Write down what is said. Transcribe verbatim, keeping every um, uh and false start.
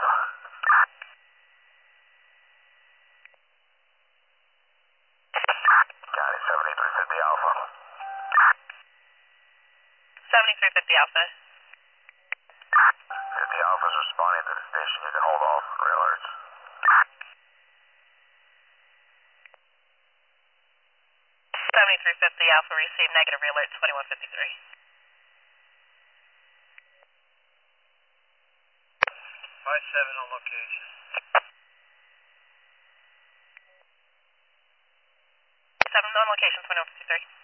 Alpha. Got it, seventy-three fifty Alpha. seventy-three fifty Alpha. fifty Alpha's responding to the station. You can hold off rail alerts. seventy-three fifty Alpha, received negative alert twenty-one fifty-three. five seven on location. seven on location, twenty-one fifty-three.